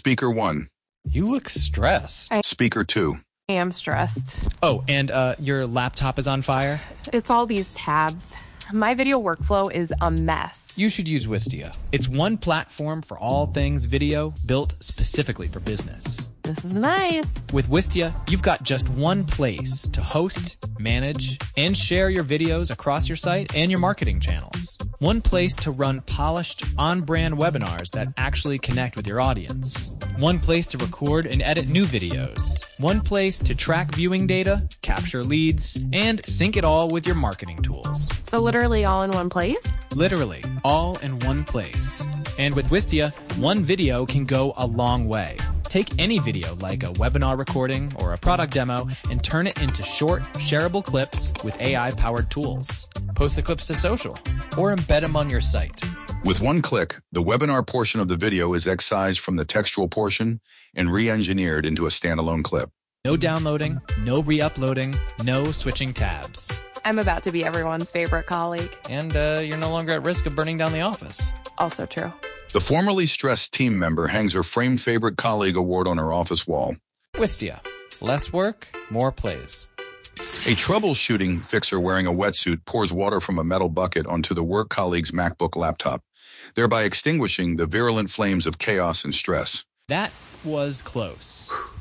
Speaker 1. You look stressed. Speaker 2. I am stressed. Oh, and your laptop is on fire? It's all these tabs. My video workflow is a mess. You should use Wistia. It's one platform for all things video, built specifically for business. This is nice. With Wistia, you've got just one place to host, manage, and share your videos across your site and your marketing channels. One place to run polished, on-brand webinars that actually connect with your audience. One place to record and edit new videos. One place to track viewing data, capture leads, and sync it all with your marketing tools. So literally all in one place? Literally, all in one place. And with Wistia, one video can go a long way. Take any video like a webinar recording or a product demo and turn it into short, shareable clips with AI-powered tools. Post the clips to social or embed them on your site. With one click, the webinar portion of the video is excised from the textual portion and re-engineered into a standalone clip. No downloading, no re-uploading, no switching tabs. I'm about to be everyone's favorite colleague. And you're no longer at risk of burning down the office. Also true. The formerly stressed team member hangs her framed favorite colleague award on her office wall. Wistia. Less work, more plays. A troubleshooting fixer wearing a wetsuit pours water from a metal bucket onto the work colleague's MacBook laptop, thereby extinguishing the virulent flames of chaos and stress. That was close.